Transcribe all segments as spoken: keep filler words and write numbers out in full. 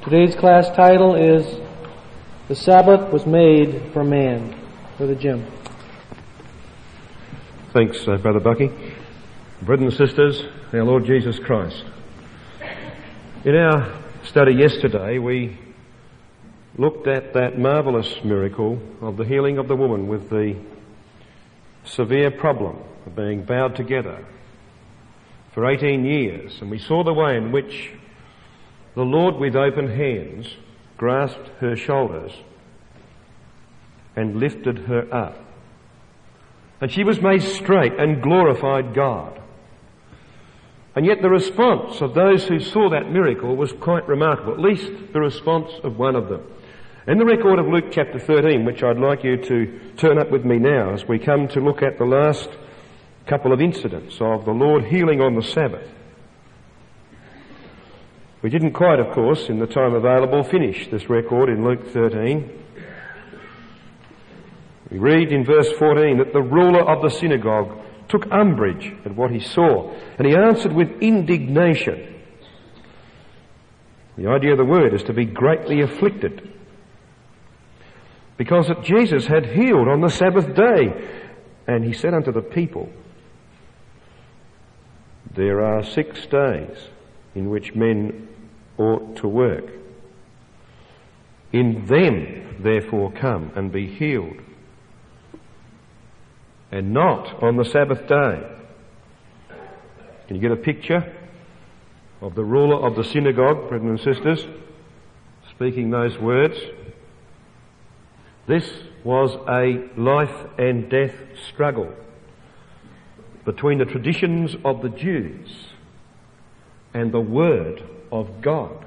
Today's class title is The Sabbath Was Made for Man. Brother Jim. Thanks, uh, Brother Bucky. Brothers and sisters, our Lord Jesus Christ. In our study yesterday, we looked at that marvellous miracle of the healing of the woman with the severe problem of being bowed together for eighteen years. And we saw the way in which the Lord with open hands grasped her shoulders and lifted her up. And she was made straight and glorified God. And yet the response of those who saw that miracle was quite remarkable, at least the response of one of them. In the record of Luke chapter thirteen, which I'd like you to turn up with me now as we come to look at the last couple of incidents of the Lord healing on the Sabbath. We didn't quite, of course, in the time available, finish this record in Luke thirteen. We read in verse fourteen that the ruler of the synagogue took umbrage at what he saw, and he answered with indignation. The idea of the word is to be greatly afflicted, because that Jesus had healed on the Sabbath day. And he said unto the people, there are six days in which men ought to work. In them, therefore, come and be healed, and not on the Sabbath day. Can you get a picture of the ruler of the synagogue, brothers and sisters, speaking those words? This was a life and death struggle between the traditions of the Jews and the Word of God.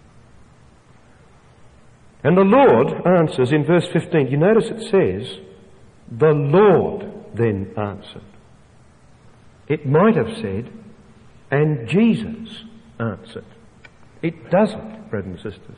And the Lord answers in verse fifteen. You notice it says, the Lord then answered. It might have said, and Jesus answered. It doesn't, brothers and sisters.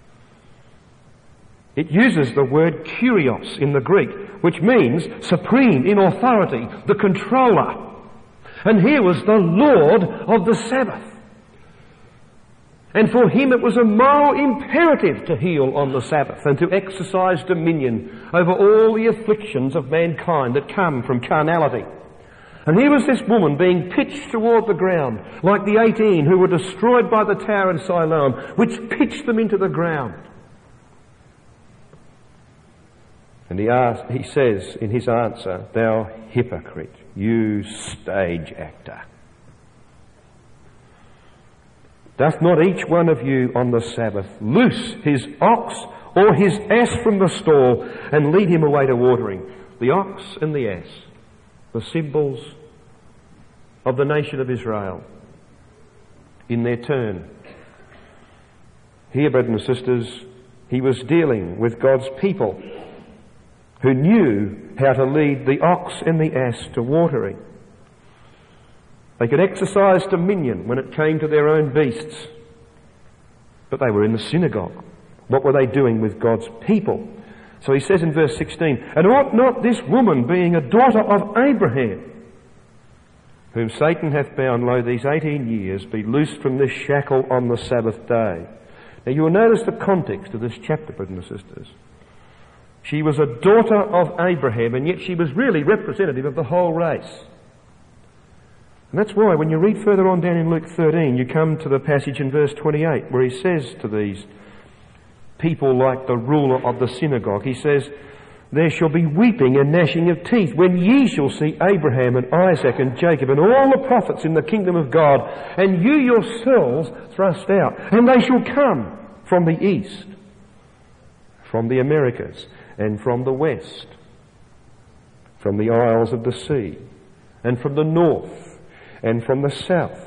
It uses the word kurios in the Greek, which means supreme in authority, the controller. And here was the Lord of the Sabbath. And for him it was a moral imperative to heal on the Sabbath and to exercise dominion over all the afflictions of mankind that come from carnality. And here was this woman being pitched toward the ground, like the eighteen who were destroyed by the tower in Siloam, which pitched them into the ground. And he asks, he says in his answer, thou hypocrite, you stage actor. Doth not each one of you on the Sabbath loose his ox or his ass from the stall and lead him away to watering? The ox and the ass, the symbols of the nation of Israel in their turn. Here, brothers and sisters, he was dealing with God's people who knew how to lead the ox and the ass to watering. They could exercise dominion when it came to their own beasts. But they were in the synagogue. What were they doing with God's people? So he says in verse sixteen, and ought not this woman, being a daughter of Abraham, whom Satan hath bound lo these eighteen years, be loosed from this shackle on the Sabbath day? Now you will notice the context of this chapter, brothers and sisters. She was a daughter of Abraham, and yet she was really representative of the whole race. And that's why when you read further on down in Luke thirteen, you come to the passage in verse twenty-eight where he says to these people like the ruler of the synagogue, he says, there shall be weeping and gnashing of teeth when ye shall see Abraham and Isaac and Jacob and all the prophets in the kingdom of God, and you yourselves thrust out. And they shall come from the east, from the Americas, and from the west, from the isles of the sea, and from the north, and from the south.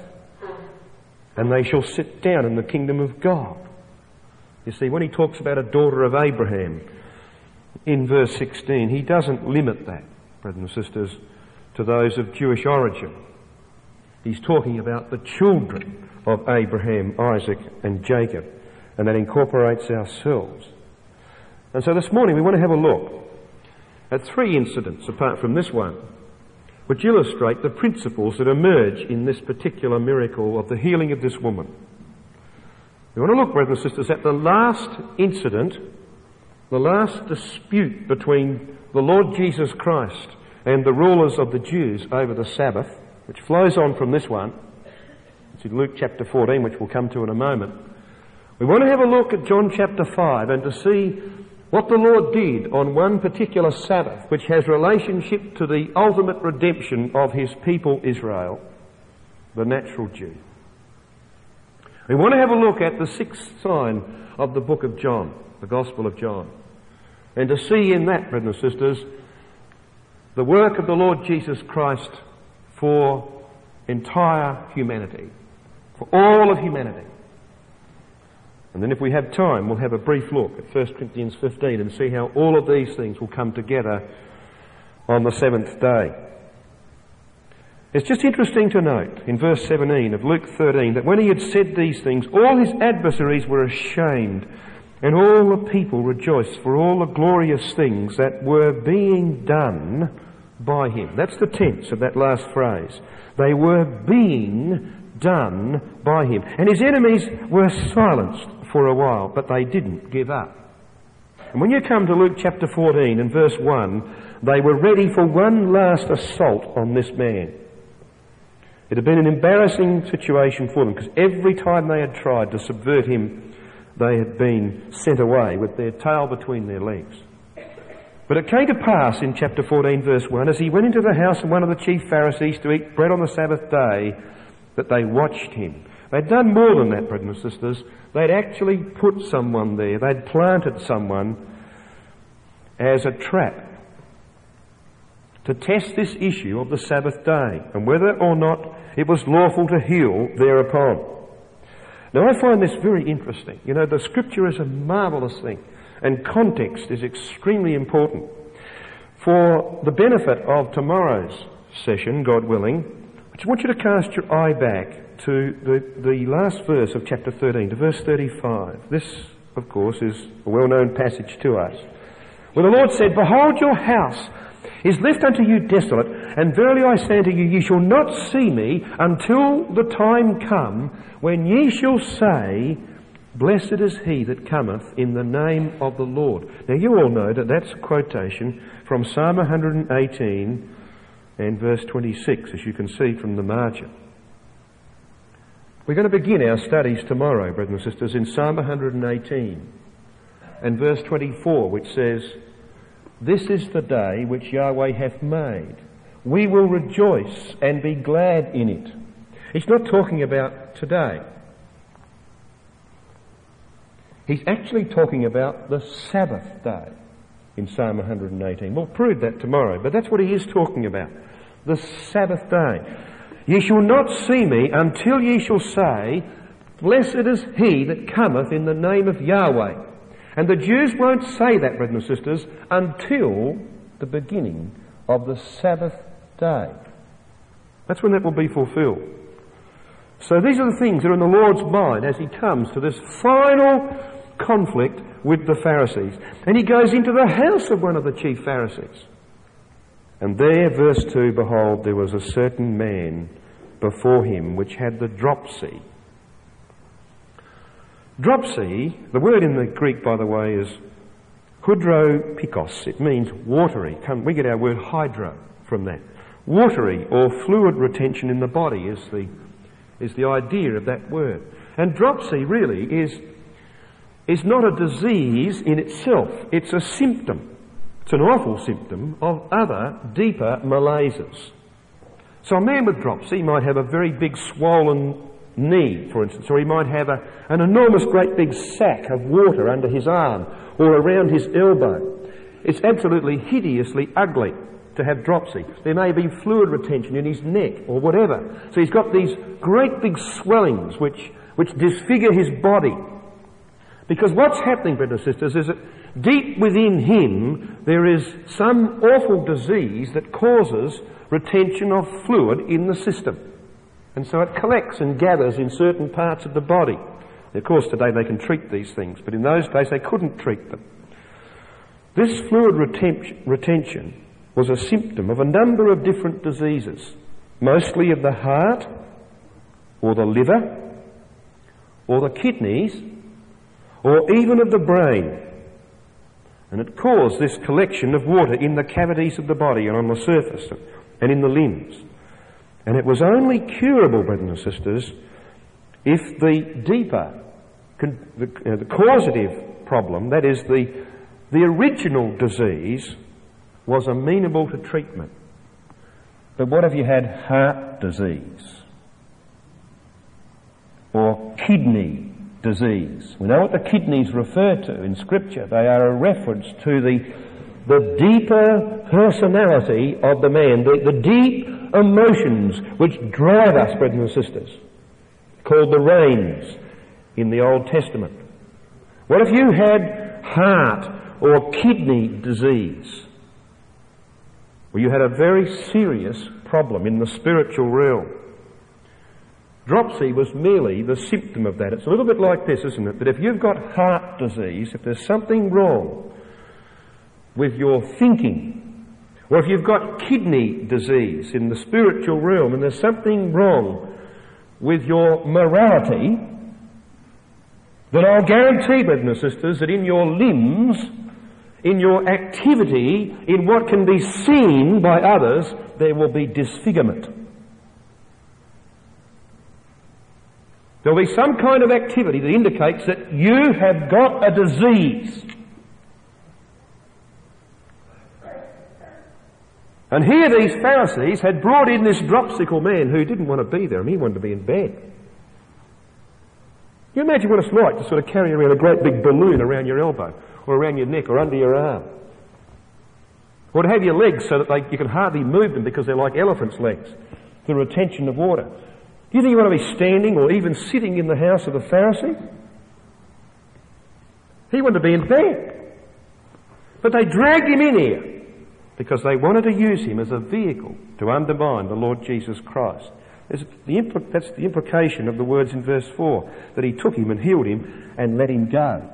And they shall sit down in the kingdom of God. You see, when he talks about a daughter of Abraham in verse sixteen, he doesn't limit that, brothers and sisters, to those of Jewish origin. He's talking about the children of Abraham, Isaac, and Jacob, and that incorporates ourselves. And so this morning we want to have a look at three incidents, apart from this one, which illustrate the principles that emerge in this particular miracle of the healing of this woman. We want to look, brothers and sisters, at the last incident, the last dispute between the Lord Jesus Christ and the rulers of the Jews over the Sabbath, which flows on from this one. It's in Luke chapter fourteen, which we'll come to in a moment. We want to have a look at John chapter five and to see what the Lord did on one particular Sabbath, which has relationship to the ultimate redemption of his people Israel, the natural Jew. We want to have a look at the sixth sign of the book of John, the Gospel of John, and to see in that, brothers and sisters, the work of the Lord Jesus Christ for entire humanity, for all of humanity. And then if we have time, we'll have a brief look at First Corinthians fifteen and see how all of these things will come together on the seventh day. It's just interesting to note in verse seventeen of Luke thirteen that when he had said these things, all his adversaries were ashamed, and all the people rejoiced for all the glorious things that were being done by him. That's the tense of that last phrase. They were being done by him. And his enemies were silenced for a while, but they didn't give up. And when you come to Luke chapter fourteen and verse one, they were ready for one last assault on this man. It had been an embarrassing situation for them because every time they had tried to subvert him, they had been sent away with their tail between their legs. But it came to pass in chapter fourteen verse one, as he went into the house of one of the chief Pharisees to eat bread on the Sabbath day, that they watched him. They'd done more than that, brothers and sisters. They'd actually put someone there. They'd planted someone as a trap to test this issue of the Sabbath day and whether or not it was lawful to heal thereupon. Now I find this very interesting. You know, the scripture is a marvellous thing and context is extremely important. For the benefit of tomorrow's session, God willing, I just want you to cast your eye back to the, the last verse of chapter thirteen, to verse thirty-five. This, of course, is a well-known passage to us. Where the Lord said, "Behold, your house is left unto you desolate, and verily I say unto you, ye shall not see me until the time come when ye shall say, Blessed is he that cometh in the name of the Lord." Now you all know that that's a quotation from Psalm one eighteen and verse twenty-six, as you can see from the margin. We're going to begin our studies tomorrow, brothers and sisters, in Psalm one eighteen and verse twenty-four, which says, "This is the day which Yahweh hath made. We will rejoice and be glad in it." He's not talking about today. He's actually talking about the Sabbath day in Psalm one eighteen. We'll prove that tomorrow, but that's what he is talking about. The Sabbath day. "Ye shall not see me until ye shall say, Blessed is he that cometh in the name of Yahweh." And the Jews won't say that, brothers and sisters, until the beginning of the Sabbath day. That's when that will be fulfilled. So these are the things that are in the Lord's mind as he comes to this final conflict with the Pharisees. And he goes into the house of one of the chief Pharisees. And there, verse two, "Behold, there was a certain man before him which had the dropsy." Dropsy, the word in the Greek, by the way, is hydropikos. It means watery. We get our word hydro from that. Watery or fluid retention in the body is the, is the idea of that word. And dropsy really is, is not a disease in itself. It's a symptom. It's an awful symptom of other, deeper malaises. So a man with dropsy might have a very big swollen knee, for instance, or he might have a, an enormous great big sack of water under his arm or around his elbow. It's absolutely hideously ugly to have dropsy. There may be fluid retention in his neck or whatever. So he's got these great big swellings which, which disfigure his body. Because what's happening, brothers and sisters, is that deep within him there is some awful disease that causes retention of fluid in the system. And so it collects and gathers in certain parts of the body. Of course, today they can treat these things, but in those days they couldn't treat them. This fluid retention, retention was a symptom of a number of different diseases, mostly of the heart or the liver or the kidneys, or even of the brain. And it caused this collection of water in the cavities of the body and on the surface and in the limbs. And it was only curable, brothers and sisters, if the deeper, the, uh, the causative problem, that is the, the original disease, was amenable to treatment. But what if you had heart disease or kidney disease? We know what the kidneys refer to in Scripture. They are a reference to the, the deeper personality of the man, the, the deep emotions which drive us, brothers and sisters, called the reins in the Old Testament. What if you had heart or kidney disease? Well, you had a very serious problem in the spiritual realm. Dropsy was merely the symptom of that. It's a little bit like this, isn't it? That if you've got heart disease, if there's something wrong with your thinking, or if you've got kidney disease in the spiritual realm and there's something wrong with your morality, then I'll guarantee, brothers and sisters, that in your limbs, in your activity, in what can be seen by others, there will be disfigurement. There will be some kind of activity that indicates that you have got a disease. And here these Pharisees had brought in this dropsical man who didn't want to be there, and he wanted to be in bed. Can you imagine what it's like to sort of carry around a great big balloon around your elbow, or around your neck, or under your arm? Or to have your legs so that they, you can hardly move them because they're like elephants' legs, the retention of water. Do you think you want to be standing or even sitting in the house of the Pharisee? He wanted to be in bed. But they dragged him in here because they wanted to use him as a vehicle to undermine the Lord Jesus Christ. The impl- that's the implication of the words in verse four, that he took him and healed him and let him go.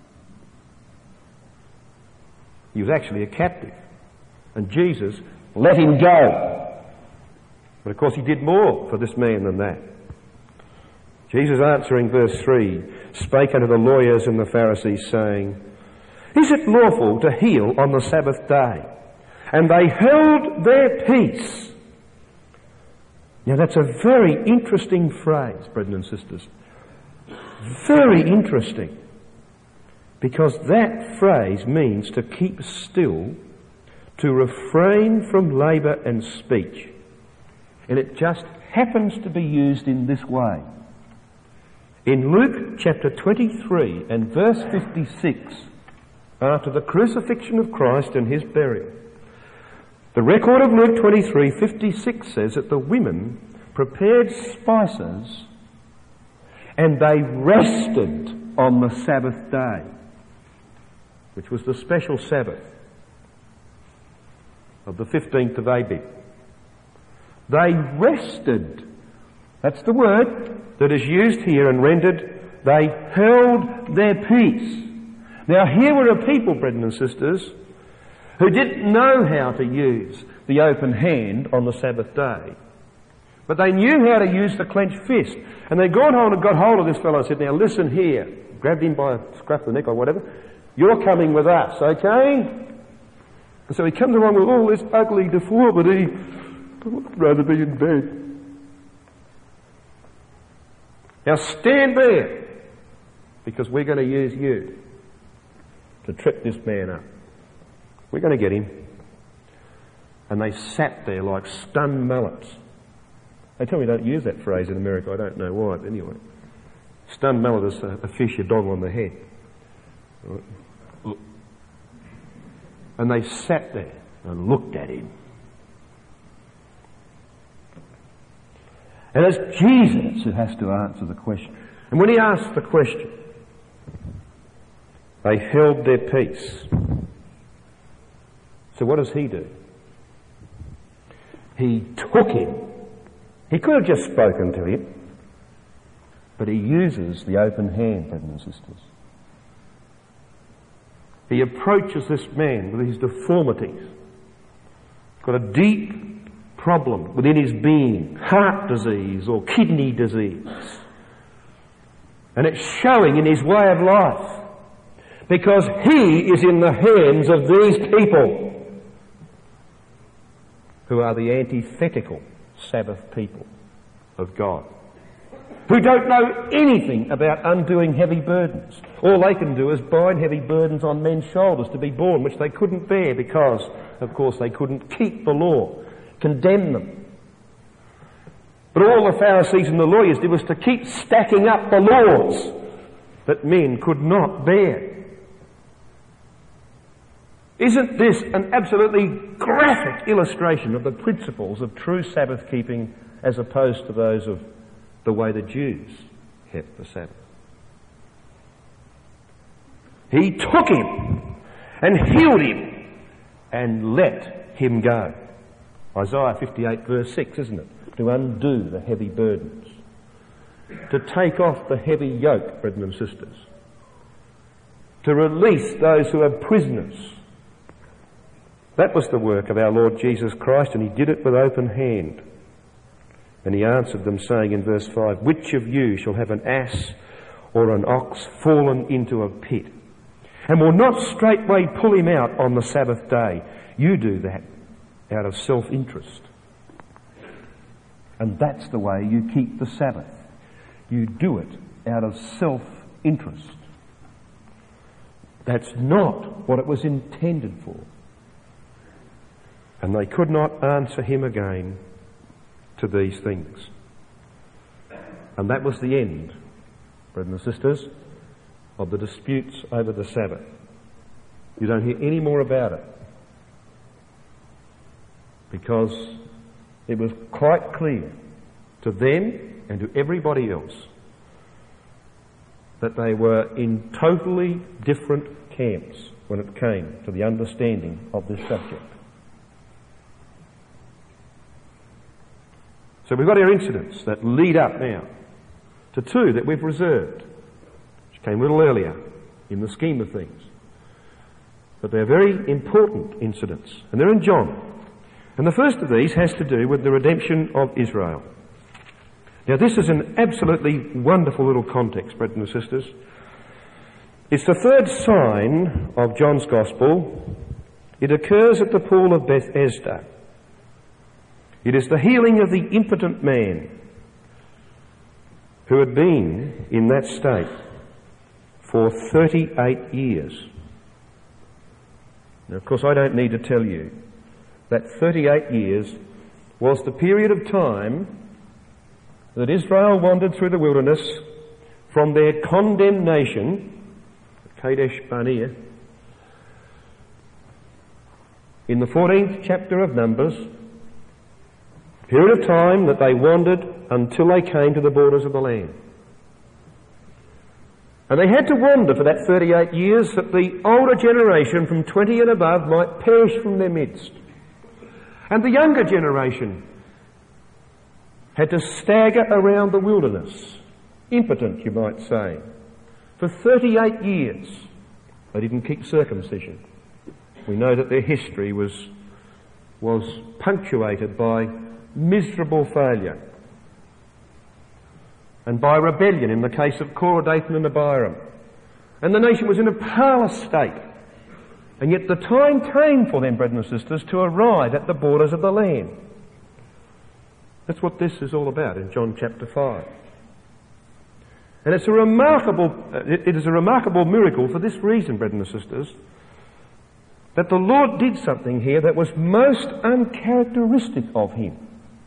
He was actually a captive, and Jesus let him go. But of course he did more for this man than that. Jesus, answering verse three, spake unto the lawyers and the Pharisees, saying, Is it lawful to heal on the Sabbath day? And they held their peace. Now that's a very interesting phrase, brethren and sisters. Very interesting. Because that phrase means to keep still, to refrain from labour and speech. And it just happens to be used in this way. In Luke chapter twenty-three and verse fifty-six, after the crucifixion of Christ and his burial, the record of Luke twenty-three fifty-six says that the women prepared spices and they rested on the Sabbath day, which was the special Sabbath of the fifteenth of Abib. They rested. That's the word that is used here and rendered, they held their peace. Now here were a people, brethren and sisters, who didn't know how to use the open hand on the Sabbath day. But they knew how to use the clenched fist. And they got hold, got hold of this fellow and said, now listen here. Grabbed him by a scruff of the neck or whatever. You're coming with us, okay? And so he comes along with all this ugly deformity. I'd rather be in bed. Now stand there, because we're going to use you to trip this man up. We're going to get him. And they sat there like stunned mullets. They tell me they don't use that phrase in America. I don't know why, but anyway. Stunned mullet is a, a fish you dog on the head. And they sat there and looked at him. And it's Jesus who has to answer the question. And when he asked the question, they held their peace. So what does he do? He took him. He could have just spoken to him, but he uses the open hand, brothers and sisters. He approaches this man with his deformities. Got a deep problem within his being, heart disease or kidney disease. And it's showing in his way of life. Because he is in the hands of these people who are the antithetical Sabbath people of God, who don't know anything about undoing heavy burdens. All they can do is bind heavy burdens on men's shoulders to be borne, which they couldn't bear because, of course, they couldn't keep the law, condemn them. But all the Pharisees and the lawyers did was to keep stacking up the laws that men could not bear. Isn't this an absolutely graphic illustration of the principles of true Sabbath keeping as opposed to those of the way the Jews kept the Sabbath? He took him and healed him and let him go. Isaiah fifty-eight verse six, isn't it? To undo the heavy burdens. To take off the heavy yoke, brethren and sisters. To release those who are prisoners. That was the work of our Lord Jesus Christ, and he did it with open hand. And he answered them, saying in verse five, which of you shall have an ass or an ox fallen into a pit, and will not straightway pull him out on the Sabbath day? You do that out of self-interest. And that's the way you keep the Sabbath. You do it out of self-interest. That's not what it was intended for. And they could not answer him again to these things. And that was the end, brothers and sisters, of the disputes over the Sabbath. You don't hear any more about it, because it was quite clear to them and to everybody else that they were in totally different camps when it came to the understanding of this subject. So we've got our incidents that lead up now to two that we've reserved, which came a little earlier in the scheme of things. But they're very important incidents, and they're in John. And the first of these has to do with the redemption of Israel. Now this is an absolutely wonderful little context, brothers and sisters. It's the third sign of John's Gospel. It occurs at the pool of Bethesda. It is the healing of the impotent man who had been in that state for thirty-eight years. Now, of course, I don't need to tell you that thirty-eight years was the period of time that Israel wandered through the wilderness from their condemnation, Kadesh Barnea, in the fourteenth chapter of Numbers, period of time that they wandered until they came to the borders of the land. And they had to wander for that thirty-eight years that the older generation from twenty and above might perish from their midst. And the younger generation had to stagger around the wilderness, impotent, you might say. For thirty-eight years, they didn't keep circumcision. We know that their history was, was punctuated by miserable failure and by rebellion in the case of Korah, Dathan and Abiram. And the nation was in a powerless state. And yet the time came for them, brothers and sisters, to arrive at the borders of the land. That's what this is all about in John chapter five. And it's a remarkable, it is a remarkable miracle for this reason, brothers and sisters, that the Lord did something here that was most uncharacteristic of him.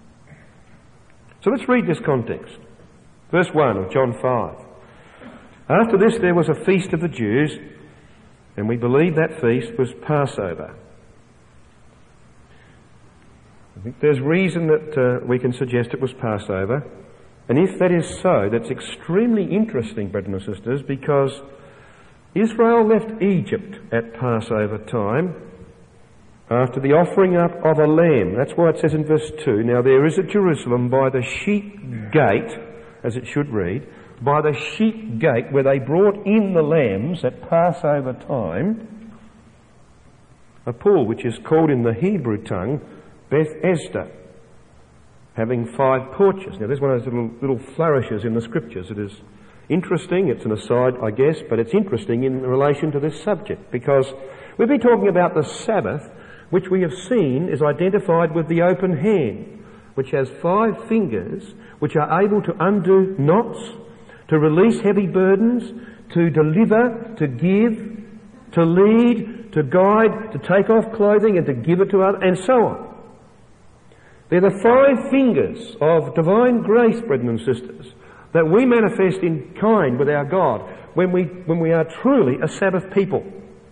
So let's read this context. Verse one of John five. After this there was a feast of the Jews, and we believe that feast was Passover. I think there's reason that uh, we can suggest it was Passover. And if that is so, that's extremely interesting, brothers and sisters, because Israel left Egypt at Passover time after the offering up of a lamb. That's why it says in verse two, now there is at Jerusalem by the sheep gate, as it should read, by the sheep gate where they brought in the lambs at Passover time, a pool which is called in the Hebrew tongue Bethesda, having five porches. Now there's one of those little, little flourishes in the scriptures. It is interesting. It's an aside, I guess, but it's interesting in relation to this subject, because we've been talking about the Sabbath, which we have seen is identified with the open hand, which has five fingers, which are able to undo knots, to release heavy burdens, to deliver, to give, to lead, to guide, to take off clothing and to give it to others, and so on. They're the five fingers of divine grace, brethren and sisters, that we manifest in kind with our God when we, when we are truly a Sabbath people.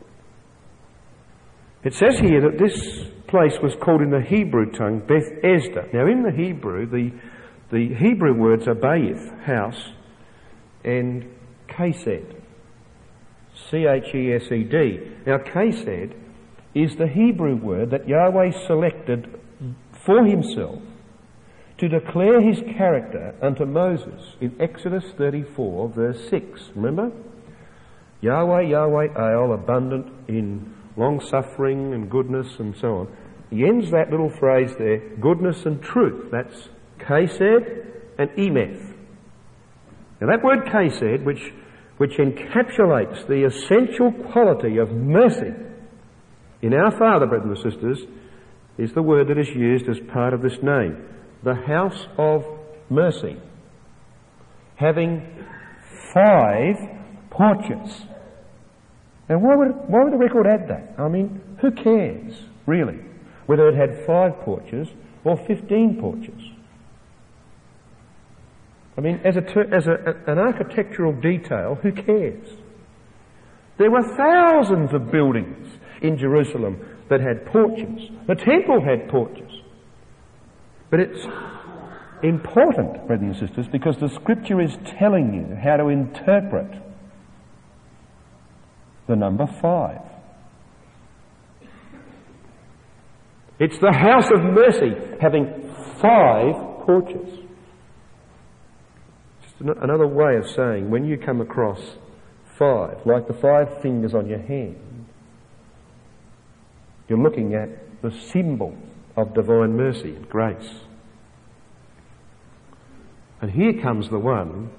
It says here that this place was called in the Hebrew tongue Beth Esda. Now in the Hebrew, the, the Hebrew words are Bayith, house, and Chesed, C H E S E D. Now Chesed is the Hebrew word that Yahweh selected for himself to declare his character unto Moses in Exodus thirty-four verse six. Remember? Yahweh, Yahweh, El, abundant in long-suffering and goodness and so on. He ends that little phrase there, goodness and truth. That's Chesed and Emeth. Now that word Chesed, which, which encapsulates the essential quality of mercy in our Father, brothers and sisters, is the word that is used as part of this name. The house of mercy, having five porches. Now why would, why would the record add that? I mean, who cares, really, whether it had five porches or fifteen porches? I mean, as, a ter- as a, an architectural detail, who cares? There were thousands of buildings in Jerusalem that had porches. The temple had porches. But it's important, brothers and sisters, because the Scripture is telling you how to interpret the number five. It's the house of mercy having five porches. Just another way of saying, when you come across five, like the five fingers on your hand, you're looking at the symbol of divine mercy and grace. And here comes the one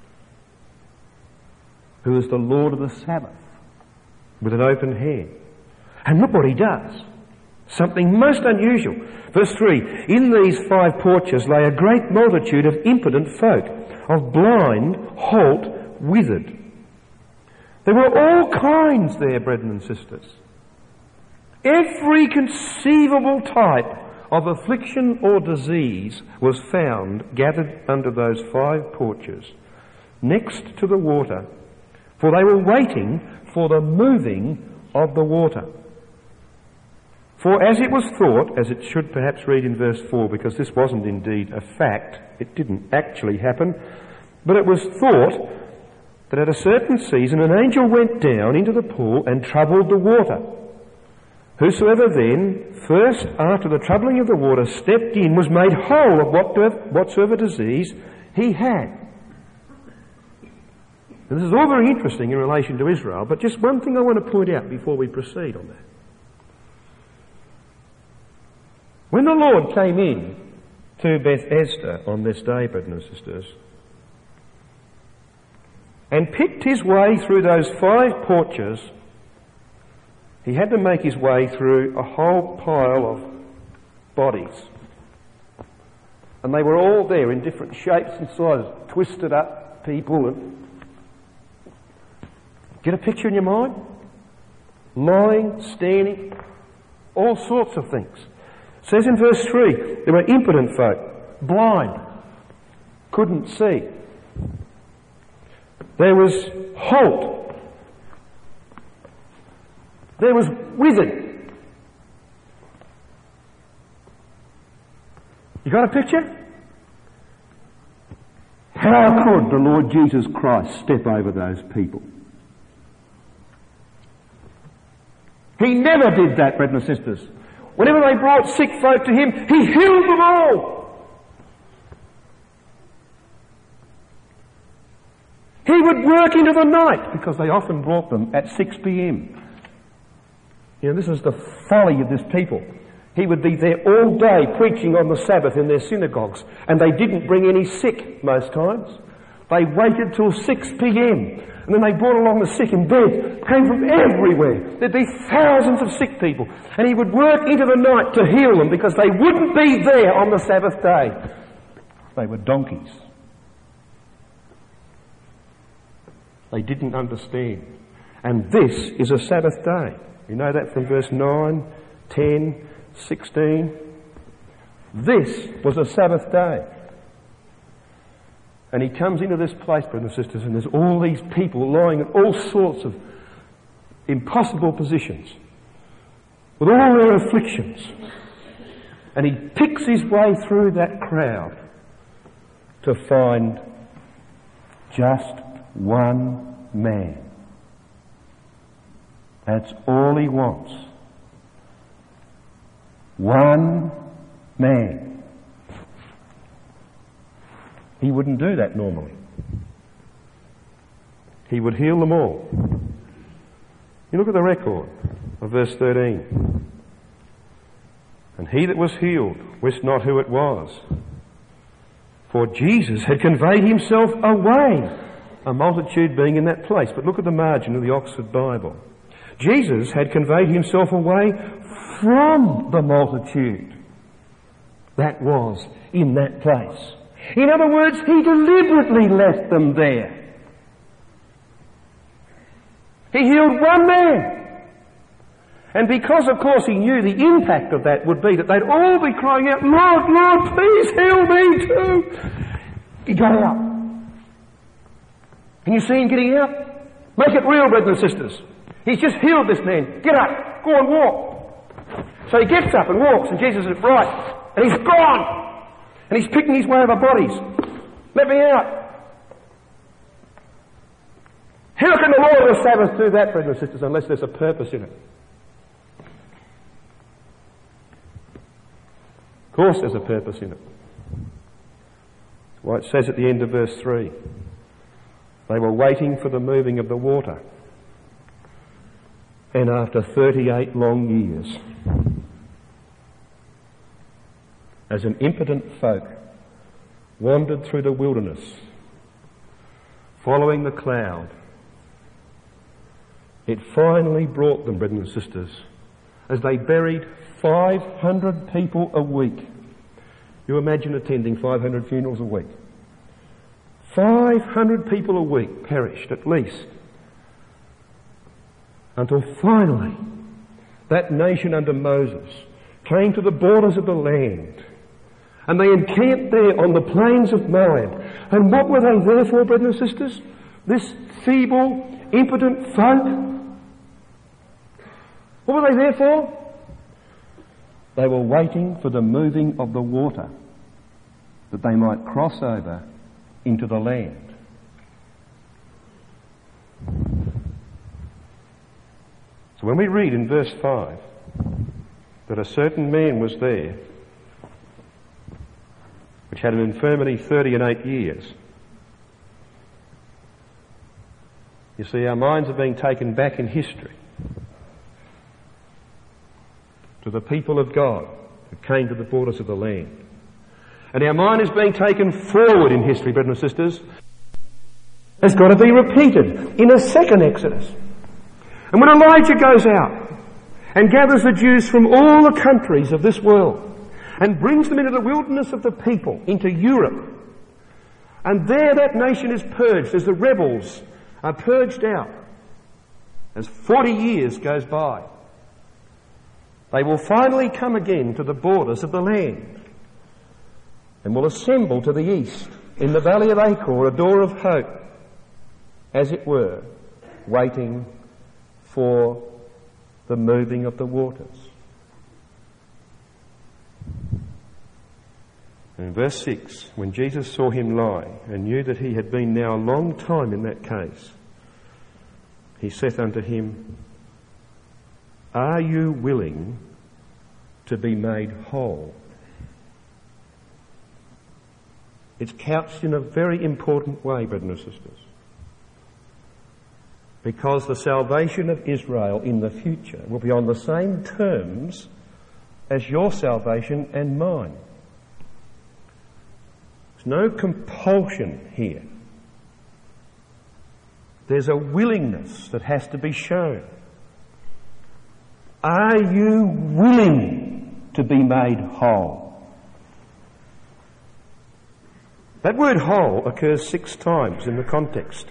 who is the Lord of the Sabbath with an open hand. And look what he does. Something most unusual. Verse three, in these five porches lay a great multitude of impotent folk, of blind, halt, withered. There were all kinds there, brethren and sisters. Every conceivable type of affliction or disease was found gathered under those five porches, next to the water, for they were waiting for the moving of the water. For as it was thought, as it should perhaps read in verse four, because this wasn't indeed a fact, it didn't actually happen, but it was thought that at a certain season an angel went down into the pool and troubled the water. Whosoever then, first after the troubling of the water, stepped in, was made whole of whatsoever disease he had. And this is all very interesting in relation to Israel, but just one thing I want to point out before we proceed on that. When the Lord came in to Beth Esda on this day, brethren and sisters, and picked his way through those five porches, he had to make his way through a whole pile of bodies. And they were all there in different shapes and sizes, twisted up people. And get a picture in your mind? Lying, standing, all sorts of things. It says in verse three, there were impotent folk, blind, couldn't see. There was halt. There was withered. You got a picture? How could the Lord Jesus Christ step over those people? He never did that, brethren and sisters. Whenever they brought sick folk to him, he healed them all. He would work into the night, because they often brought them at six p.m. You know, this is the folly of this people. He would be there all day preaching on the Sabbath in their synagogues, and they didn't bring any sick most times. They waited till six p.m. and then they brought along the sick in bed. Came from everywhere. There'd be thousands of sick people. And he would work into the night to heal them because they wouldn't be there on the Sabbath day. They were donkeys. They didn't understand. And this is a Sabbath day. You know that from verse nine, ten, sixteen. This was a Sabbath day. And he comes into this place, brothers and sisters, and there's all these people lying in all sorts of impossible positions with all their afflictions. And he picks his way through that crowd to find just one man. That's all he wants. One man. He wouldn't do that normally. He would heal them all. You look at the record of verse thirteen. And he that was healed wist not who it was, for Jesus had conveyed himself away, a multitude being in that place. But look at the margin of the Oxford Bible. Jesus had conveyed himself away from the multitude that was in that place. In other words, he deliberately left them there. He healed one man. And because, of course, he knew the impact of that would be that they'd all be crying out, Lord, Lord, please heal me too. He got out. Can you see him getting out? Make it real, brothers and sisters. He's just healed this man. Get up. Go and walk. So he gets up and walks, and Jesus is right. And he's gone. And he's picking his way over bodies. Let me out. How can the Lord of the Sabbath do that, brothers and sisters, unless there's a purpose in it? Of course there's a purpose in it. That's why it says at the end of verse three, they were waiting for the moving of the water. And after thirty-eight long years, as an impotent folk wandered through the wilderness, following the cloud, it finally brought them, brothers and sisters, as they buried five hundred people a week. You imagine attending five hundred funerals a week. five hundred people a week perished at least. Until finally, that nation under Moses came to the borders of the land. And they encamped there on the plains of Moab. And what were they there for, brothers and sisters? This feeble, impotent folk? What were they there for? They were waiting for the moving of the water, that they might cross over into the land. So when we read in verse five that a certain man was there which had an infirmity thirty and eight years. You see, our minds are being taken back in history to the people of God who came to the borders of the land. And our mind is being taken forward in history, brothers and sisters. It's got to be repeated in a second Exodus. And when Elijah goes out and gathers the Jews from all the countries of this world and brings them into the wilderness of the people, into Europe. And there that nation is purged as the rebels are purged out. As forty years goes by, they will finally come again to the borders of the land and will assemble to the east in the valley of Achor, a door of hope, as it were, waiting for the moving of the waters. In verse six, when Jesus saw him lie and knew that he had been now a long time in that case, he saith unto him, Are you willing to be made whole? It's couched in a very important way, brothers and sisters. Because the salvation of Israel in the future will be on the same terms as your salvation and mine. There's no compulsion here. There's a willingness that has to be shown. Are you willing to be made whole? That word whole occurs six times in the context.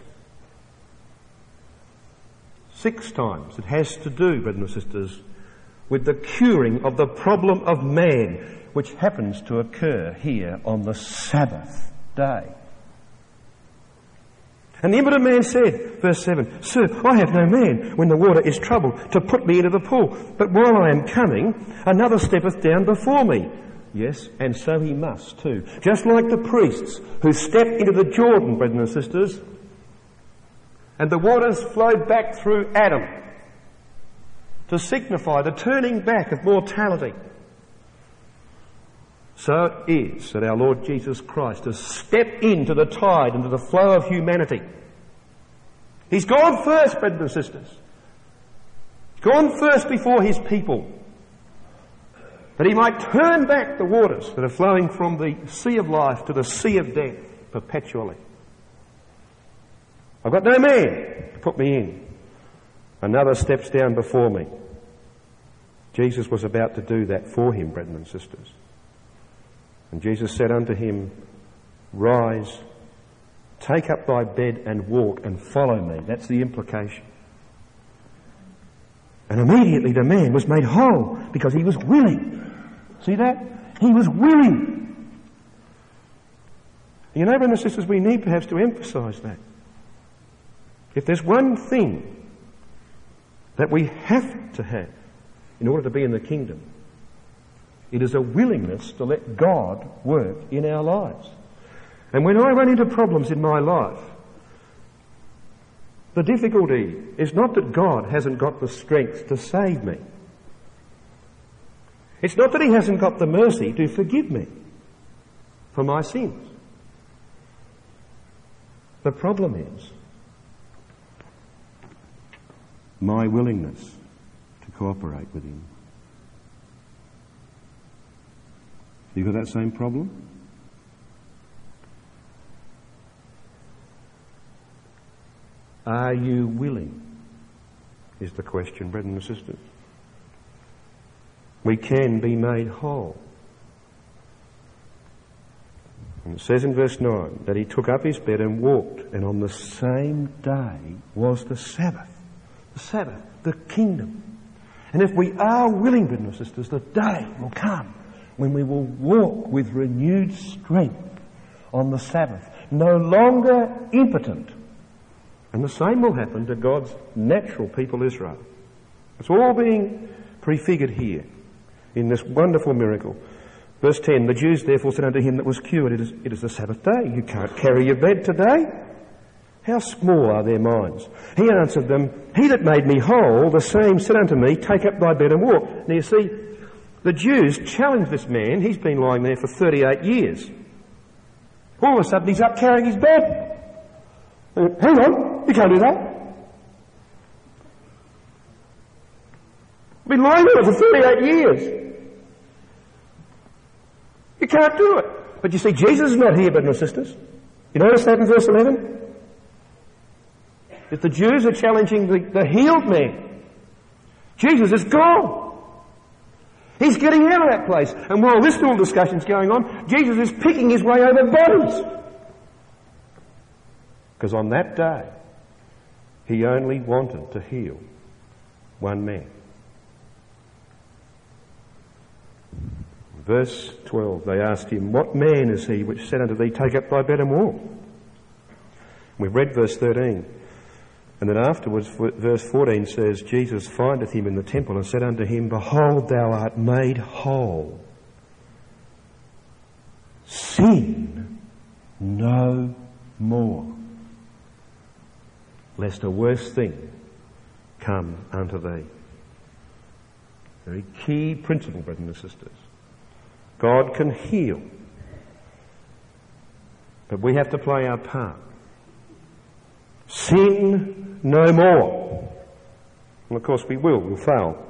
Six times. It has to do, brothers and sisters, with the curing of the problem of man, which happens to occur here on the Sabbath day. And the impotent man said, verse seven, Sir, I have no man when the water is troubled to put me into the pool, but while I am coming, another steppeth down before me. Yes, and so he must too. Just like the priests who stepped into the Jordan, brothers and sisters, and the waters flowed back through Adam to signify the turning back of mortality. So it is that our Lord Jesus Christ has stepped into the tide, into the flow of humanity. He's gone first, brothers and sisters. He's gone first before his people, that he might turn back the waters that are flowing from the sea of life to the sea of death perpetually. I've got no man to put me in. Another steps down before me. Jesus was about to do that for him, brethren and sisters. And Jesus said unto him, Rise, take up thy bed and walk and follow me. That's the implication. And immediately the man was made whole because he was willing. See that? He was willing. You know, brothers and sisters, we need perhaps to emphasise that. If there's one thing that we have to have in order to be in the kingdom, it is a willingness to let God work in our lives. And when I run into problems in my life, the difficulty is not that God hasn't got the strength to save me. It's not that he hasn't got the mercy to forgive me for my sins. The problem is my willingness to cooperate with him. You got that same problem? Are you willing? Is the question, brethren and sisters. We can be made whole. And it says in verse nine that he took up his bed and walked, and on the same day was the Sabbath. The Sabbath, the kingdom. And if we are willing, brethren and sisters, the day will come when we will walk with renewed strength on the Sabbath, no longer impotent. And the same will happen to God's natural people Israel. It's all being prefigured here in this wonderful miracle. Verse ten, the Jews therefore said unto him that was cured, it is, it is the Sabbath day. You can't carry your bed today. How small are their minds? He answered them, He that made me whole, the same said unto me, Take up thy bed and walk. Now you see, the Jews challenged this man. He's been lying there for thirty-eight years. All of a sudden he's up carrying his bed. Uh, hang on, you can't do that. I've been lying there for thirty-eight years. You can't do it. But you see, Jesus is not here, brothers and sisters. You notice that in verse eleven? If the Jews are challenging the, the healed man, Jesus is gone. He's getting out of that place. And while this little discussion's going on, Jesus is picking his way over bodies. Because on that day, he only wanted to heal one man. Verse twelve, they asked him, What man is he which said unto thee, Take up thy bed and walk? We've read verse thirteen. And then afterwards, verse fourteen says, Jesus findeth him in the temple and said unto him, Behold, thou art made whole. Sin no more, lest a worse thing come unto thee. Very key principle, brothers and sisters. God can heal, but we have to play our part. Sin no more. And of course we will, we'll fail.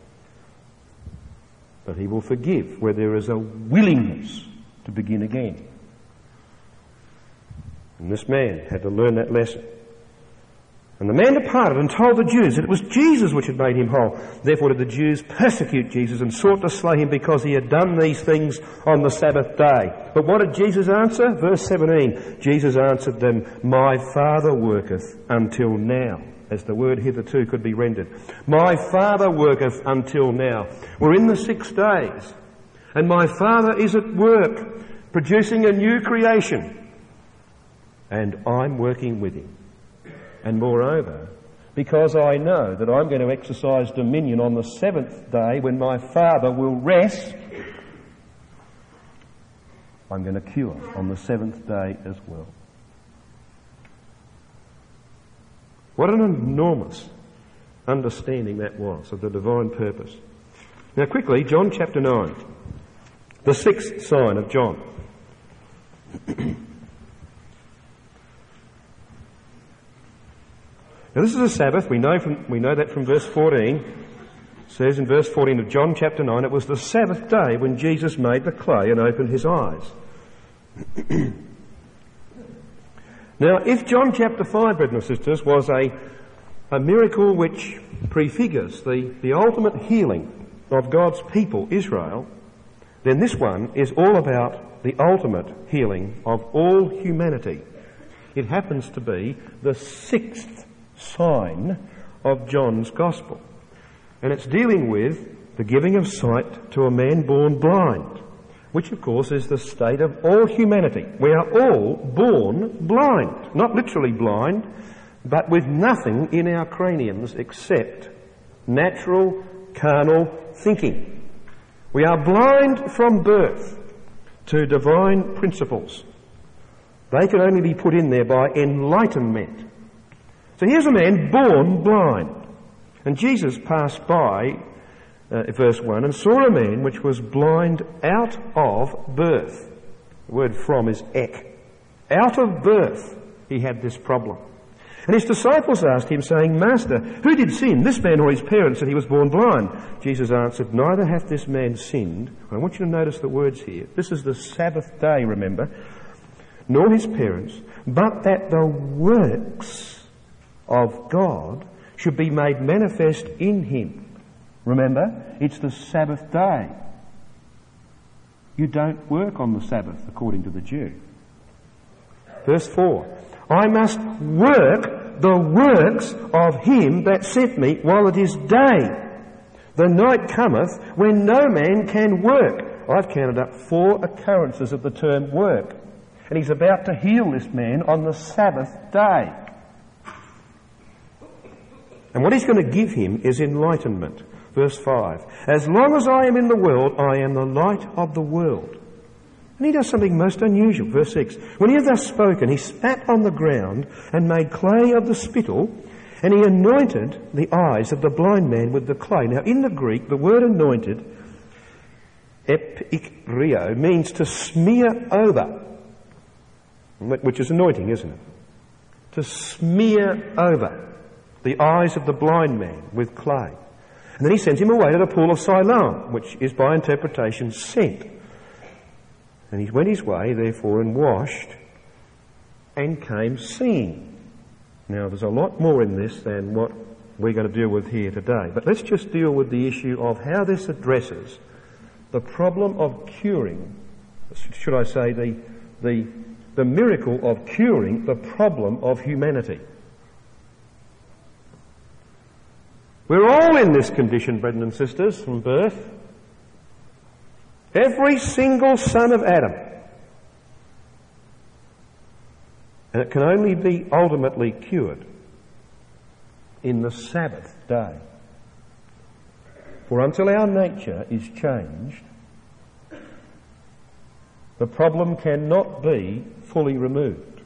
But he will forgive where there is a willingness to begin again. And this man had to learn that lesson. And the man departed and told the Jews that it was Jesus which had made him whole. Therefore did the Jews persecute Jesus and sought to slay him because he had done these things on the Sabbath day. But what did Jesus answer? Verse seventeen. Jesus answered them, My Father worketh until now. As the word hitherto could be rendered. My Father worketh until now. We're in the six days. And my Father is at work, producing a new creation. And I'm working with him. And moreover, because I know that I'm going to exercise dominion on the seventh day when my Father will rest, I'm going to cure on the seventh day as well. What an enormous understanding that was of the divine purpose. Now quickly, John chapter nine. The sixth sign of John. Now this is a Sabbath. We know from, we know that from verse fourteen. It says in verse fourteen of John chapter nine, it was the Sabbath day when Jesus made the clay and opened his eyes. Now, if John chapter five, brothers and sisters, was a, a miracle which prefigures the, the ultimate healing of God's people, Israel, then this one is all about the ultimate healing of all humanity. It happens to be the sixth sign of John's Gospel. And it's dealing with the giving of sight to a man born blind, which of course is the state of all humanity. We are all born blind, not literally blind, but with nothing in our craniums except natural, carnal thinking. We are blind from birth to divine principles. They can only be put in there by enlightenment. So here's a man born blind. And Jesus passed by Uh, verse one, and saw a man which was blind out of birth. The word from is ek. Out of birth he had this problem. And his disciples asked him, saying, Master, who did sin, this man or his parents, that he was born blind? Jesus answered, Neither hath this man sinned. I want you to notice the words here. This is the Sabbath day, remember. Nor his parents, but that the works of God should be made manifest in him. Remember, it's the Sabbath day. You don't work on the Sabbath according to the Jew. Verse four. I must work the works of him that sent me while it is day. The night cometh when no man can work. I've counted up four occurrences of the term work. And he's about to heal this man on the Sabbath day. And what he's going to give him is enlightenment. Verse five. As long as I am in the world, I am the light of the world. And he does something most unusual. Verse six. When he had thus spoken, he spat on the ground and made clay of the spittle, and he anointed the eyes of the blind man with the clay. Now in the Greek, the word anointed, epikrio, means to smear over, which is anointing, isn't it? To smear over the eyes of the blind man with clay. And then he sent him away to the pool of Siloam, which is by interpretation sent. And he went his way, therefore, and washed, and came seeing. Now, there's a lot more in this than what we're going to deal with here today. But let's just deal with the issue of how this addresses the problem of curing, should I say, the, the, the miracle of curing the problem of humanity. We're all in this condition, brethren and sisters, from birth. Every single son of Adam. And it can only be ultimately cured in the Sabbath day. For until our nature is changed, the problem cannot be fully removed.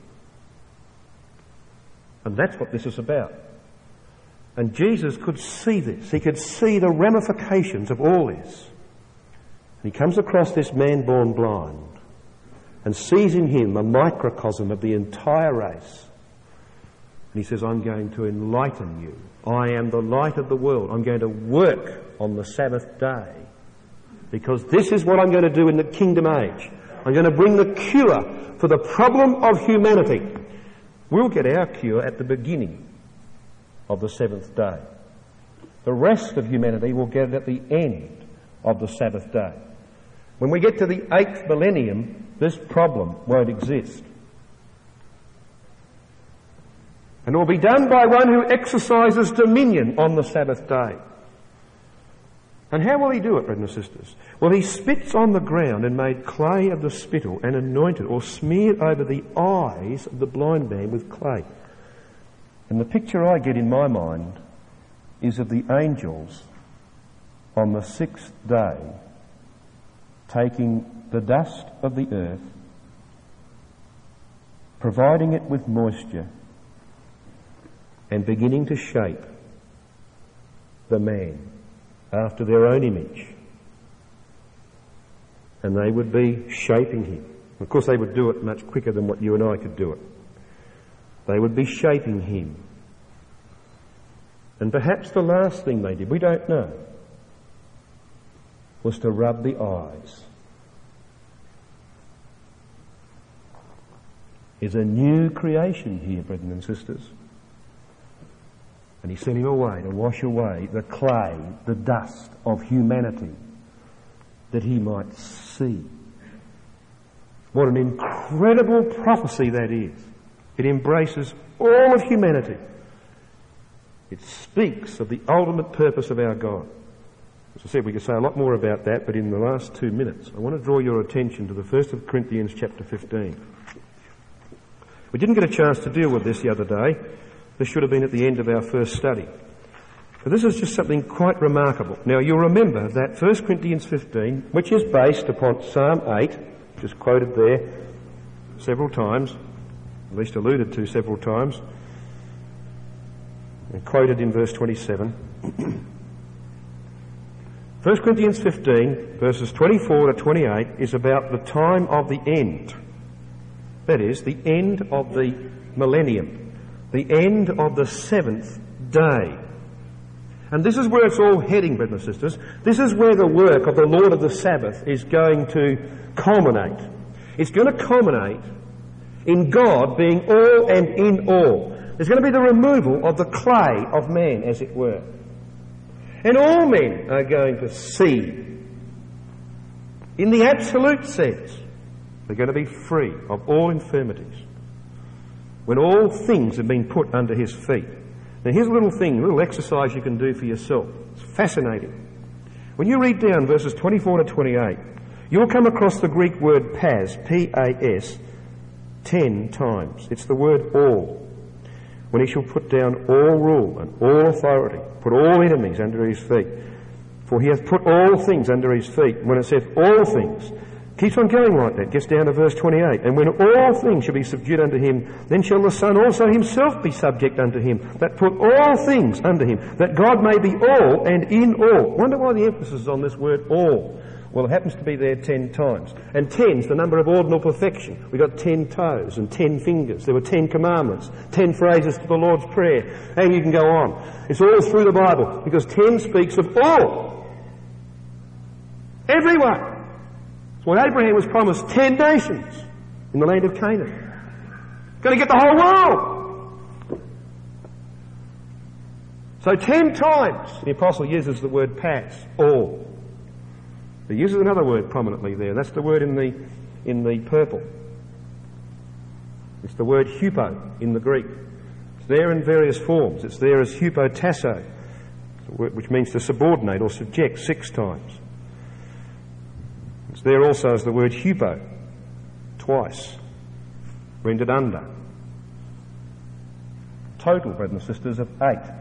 And that's what this is about. And Jesus could see this. He could see the ramifications of all this. And he comes across this man born blind and sees in him a microcosm of the entire race. And he says, I'm going to enlighten you. I am the light of the world. I'm going to work on the Sabbath day because this is what I'm going to do in the kingdom age. I'm going to bring the cure for the problem of humanity. We'll get our cure at the beginning of the seventh day. The rest of humanity will get it at the end of the Sabbath day. When we get to the eighth millennium, this problem won't exist. And it will be done by one who exercises dominion on the Sabbath day. And how will he do it, brothers and sisters? Well, he spits on the ground and made clay of the spittle and anointed or smeared over the eyes of the blind man with clay. And the picture I get in my mind is of the angels on the sixth day taking the dust of the earth, providing it with moisture, and beginning to shape the man after their own image. And they would be shaping him. Of course, they would do it much quicker than what you and I could do it. They would be shaping him. And perhaps the last thing they did, we don't know, was to rub the eyes. Is a new creation here, brethren and sisters. And he sent him away to wash away the clay, the dust of humanity, that he might see. What an incredible prophecy that is. It embraces all of humanity. It speaks of the ultimate purpose of our God. As I said, we could say a lot more about that, but in the last two minutes, I want to draw your attention to the First of Corinthians chapter fifteen. We didn't get a chance to deal with this the other day. This should have been at the end of our first study. But this is just something quite remarkable. Now, you'll remember that First Corinthians fifteen, which is based upon Psalm eight, which is quoted there several times, at least alluded to several times, and quoted in verse twenty-seven. First Corinthians fifteen, verses twenty-four to twenty-eight, is about the time of the end. That is, the end of the millennium, the end of the seventh day. And this is where it's all heading, brothers and sisters. This is where the work of the Lord of the Sabbath is going to culminate. It's going to culminate in God being all and in all. There's going to be the removal of the clay of man, as it were. And all men are going to see, in the absolute sense, they're going to be free of all infirmities. When all things have been put under his feet. Now here's a little thing, a little exercise you can do for yourself. It's fascinating. When you read down verses twenty-four to twenty-eight, you'll come across the Greek word pas, P A S, ten times. It's the word all. When he shall put down all rule and all authority, put all enemies under his feet. For he hath put all things under his feet. When it says all things, keeps on going like that, gets down to verse twenty-eight. And when all things shall be subdued unto him, then shall the Son also himself be subject unto him, that put all things under him, that God may be all and in all. Wonder why the emphasis is on this word all. Well, it happens to be there ten times. And ten's the number of ordinal perfection. We've got ten toes and ten fingers. There were ten commandments, ten phrases to the Lord's Prayer. And you can go on. It's all through the Bible, because ten speaks of all. Everyone. It's what Abraham was promised, ten nations in the land of Canaan. Going to get the whole world. So ten times the apostle uses the word pas, all. He uses another word prominently there. That's the word in the in the purple. It's the word hupo in the Greek. It's there in various forms. It's there as hupotasso, which means to subordinate or subject, six times. It's there also as the word hupo, twice, rendered under. Total, brothers and sisters, of eight.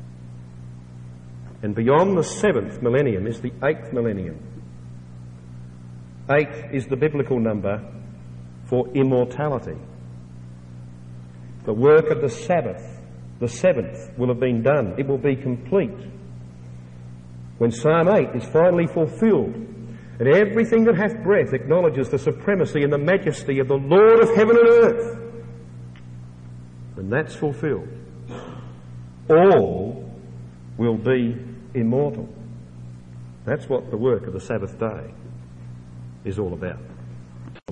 And beyond the seventh millennium is the eighth millennium. Eight is the biblical number for immortality. The work of the Sabbath, the seventh, will have been done. It will be complete. When Psalm eight is finally fulfilled, and everything that hath breath acknowledges the supremacy and the majesty of the Lord of heaven and earth, when that's fulfilled, all will be immortal. That's what the work of the Sabbath day is all about.